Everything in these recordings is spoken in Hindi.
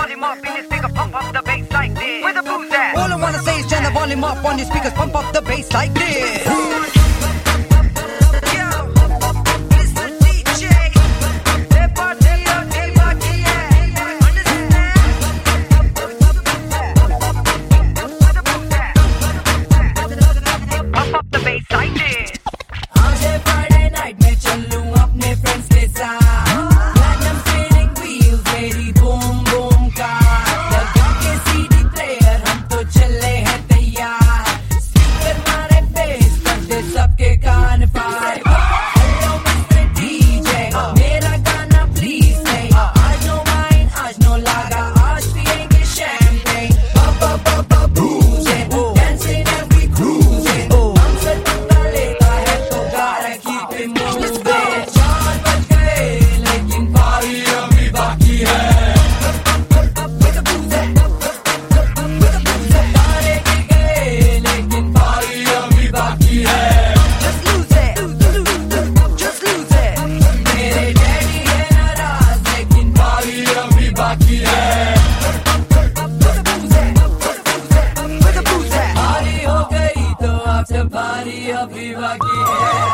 volume up in this speaker, pump up the bass like this. Where the booze at? All I wanna say is turn the volume up on your speakers, pump up the bass like this. बारी अभी बाकी है।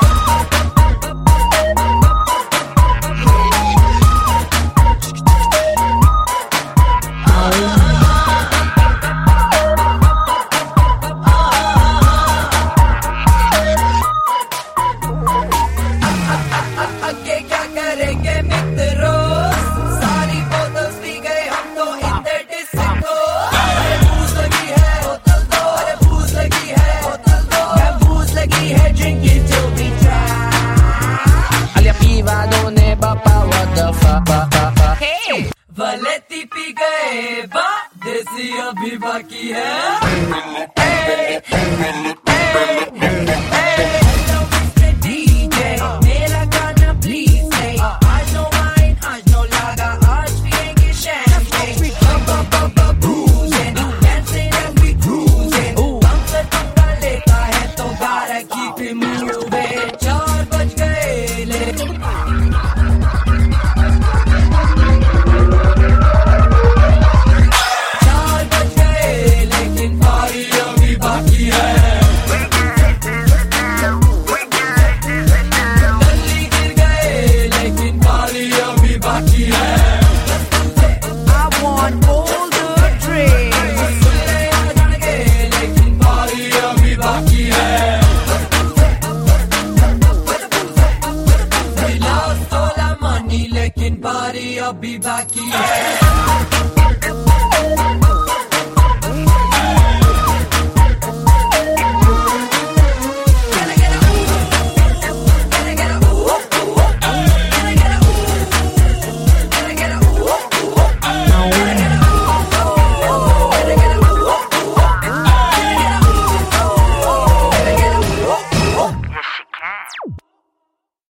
आगे क्या करेंगे मित्रों, सारी बोतल पी गए हम तो इन द डिस्को। अरे भूख लगी है बोतल दो, अरे भूख लगी है बोतल दो, मैं भूख लगी है drink it till we dry. Alia piva non è papà, what the fuck. Hey, वलेती पी गए बा, देसी अभी बाकी है। लेकिन बारी अभी बाकी है।